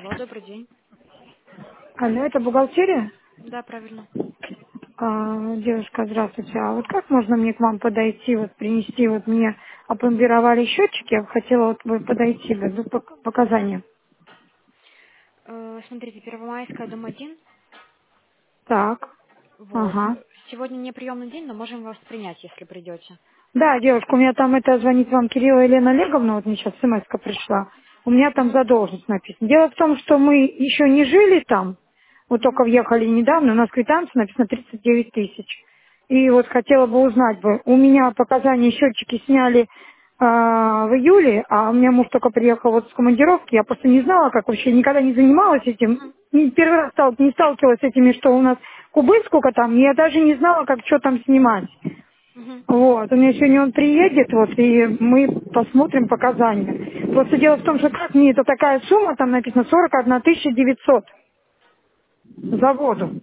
Алло, добрый день. Алло, это бухгалтерия? Да, правильно. Девушка, здравствуйте. А вот как можно мне к вам подойти, вот принести, вот мне опломбировали счетчики, я бы хотела вот вы подойти, даю показания. Смотрите, Первомайская, дом 1. Так, Вот. ага. Сегодня не приемный день, но можем вас принять, если придете. Да, девушка, у меня там это звонит вам Кирилла Елена Олеговна, вот мне сейчас смс пришла. У меня там Угу, задолженность написана. Дело в том, что мы еще не жили там, вот только угу, въехали недавно, у нас квитанция написано 39 тысяч. И вот хотела бы узнать бы, у меня показания счетчики сняли в июле, а у меня муж только приехал вот с командировки, я просто не знала, как вообще, никогда не занималась этим, угу, первый раз не сталкивалась с этими, что у нас кубы сколько там, и я даже не знала, как что там снимать. угу. Вот, у меня сегодня он приедет, вот, и мы посмотрим показания. Просто дело в том, что как мне это такая сумма, там написано 41 900 за воду.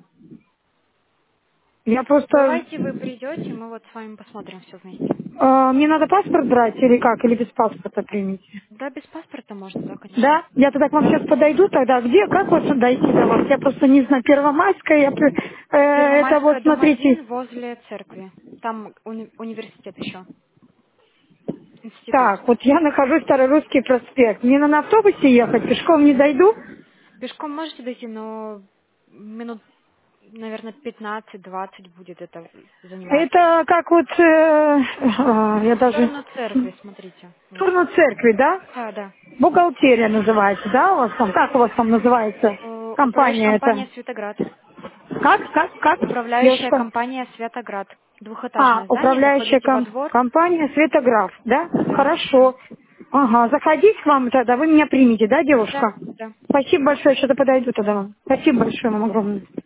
Я просто, Давайте вы придете, мы вот с вами посмотрим все вместе. мне надо паспорт брать или как, или без паспорта примите? Да, без паспорта можно, да, конечно. Да? Я тогда к вам Да. сейчас подойду, тогда где, как вот дойти до вас? Я просто не знаю, Первомайская, это вот, Первомайская, дом смотрите, 1, возле церкви. Там университет еще. Институт. так, вот я нахожусь Старорусский проспект. Мне на автобусе ехать, пешком не дойду? Пешком можете дойти, но минут, наверное, 15-20 будет это занимать. Это как вот, я В даже, сторону церкви, смотрите. в Вот. сторону церкви, да? Да, да. Бухгалтерия называется, да, у вас там? Как у вас там называется Управляющая компания компания эта? Светоград. Как? Управляющая Девушка? компания Светоград. Двухэтажное здание, Управляющая заходите во двор. компания Светограф, да? Да, да. Хорошо. Ага, заходить к вам тогда, вы меня примете, да, Да, девушка? да. Спасибо большое, что-то подойду тогда вам. Спасибо большое вам огромное.